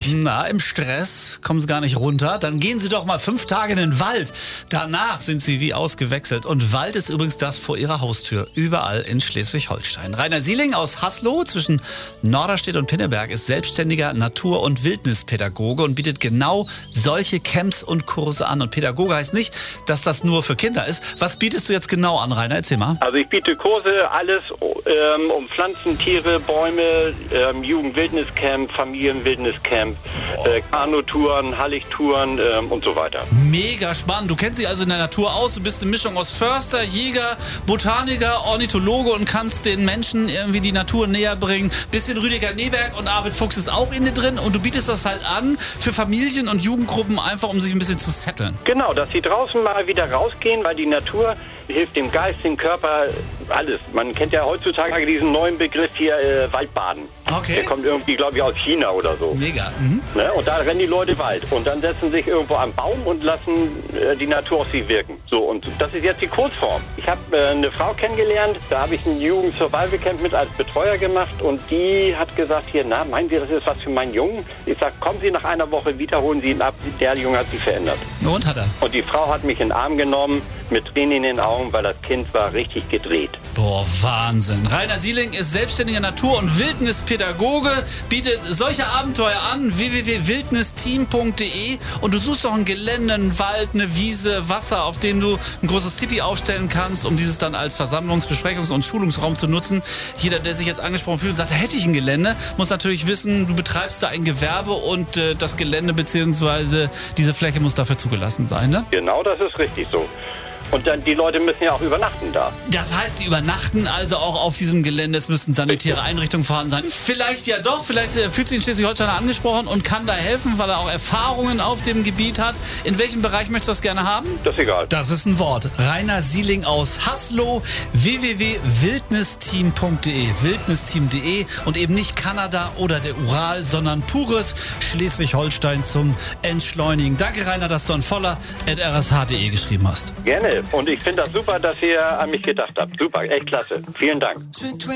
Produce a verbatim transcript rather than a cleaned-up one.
Na, im Stress kommen Sie gar nicht runter. Dann gehen Sie doch mal fünf Tage in den Wald. Danach sind Sie wie ausgewechselt. Und Wald ist übrigens das vor Ihrer Haustür. Überall in Schleswig-Holstein. Rainer Sieling aus Haslow zwischen Norderstedt und Pinneberg ist selbstständiger Natur- und Wildnispädagoge und bietet genau solche Camps und Kurse an. Und Pädagoge heißt nicht, dass das nur für Kinder ist. Was bietest du jetzt genau an, Rainer? Erzähl mal. Also ich biete Kurse, alles ähm, um Pflanzen, Tiere, Bäume, ähm, Jugendwildniscamp, Familienwildniscamp, äh, Kanutouren, Halligtouren ähm, und so weiter. Mega spannend. Du kennst dich also in der Natur aus. Du bist eine Mischung aus Förster, Jäger, Botaniker, Ornithologe und kannst den Menschen irgendwie die Natur näher bringen. Bisschen Rüdiger Neberg und Arvid Fuchs ist auch in dir drin und du bietest das halt an für Familien und Jugendgruppen einfach, um sich ein bisschen zu setteln. Genau, dass sie draußen mal wieder rausgehen, weil die Natur hilft dem Geist, dem Körper, alles. Man kennt ja heutzutage diesen neuen Begriff hier, äh, Waldbaden. Okay. Der kommt irgendwie, glaube ich, aus China oder so. Mega. Mhm. Ne? Und da rennen die Leute Wald. Und dann setzen sich irgendwo am Baum und lassen äh, die Natur auf sie wirken. So, und das ist jetzt die Kurzform. Ich habe äh, eine Frau kennengelernt, da habe ich ein Jugend-Survival-Camp mit als Betreuer gemacht und die hat gesagt, hier, na, meinen Sie, das ist was für meinen Jungen? Ich sag, kommen Sie nach einer Woche wieder, holen Sie ihn ab. Der Junge hat sich verändert. Und hat er? Und die Frau hat mich in den Arm genommen, mit Tränen in den Augen, weil das Kind war richtig gedreht. Boah, Wahnsinn. Rainer Sieling ist selbstständiger Natur- und Wildnispädagoge, bietet solche Abenteuer an, w w w punkt wildnisteam punkt de, und du suchst doch ein Gelände, einen Wald, eine Wiese, Wasser, auf dem du ein großes Tipi aufstellen kannst, um dieses dann als Versammlungs-, Besprechungs- und Schulungsraum zu nutzen. Jeder, der sich jetzt angesprochen fühlt und sagt, da hätte ich ein Gelände, muss natürlich wissen, du betreibst da ein Gewerbe und äh, das Gelände bzw. diese Fläche muss dafür zugelassen sein, ne? Genau, das ist richtig so. Und dann, die Leute müssen ja auch übernachten da. Das heißt, die übernachten also auch auf diesem Gelände. Es müssten sanitäre Einrichtungen vorhanden sein. Vielleicht ja doch, vielleicht äh, fühlt sich ein Schleswig-Holsteiner angesprochen und kann da helfen, weil er auch Erfahrungen auf dem Gebiet hat. In welchem Bereich möchtest du das gerne haben? Das ist egal. Das ist ein Wort. Rainer Sieling aus Haslow, w w w punkt wildnisteam punkt de, wildnisteam punkt de, und eben nicht Kanada oder der Ural, sondern pures Schleswig-Holstein zum Entschleunigen. Danke, Rainer, dass du an voller at r s h punkt de geschrieben hast. Gerne. Und ich finde das super, dass ihr an mich gedacht habt. Super, echt klasse. Vielen Dank.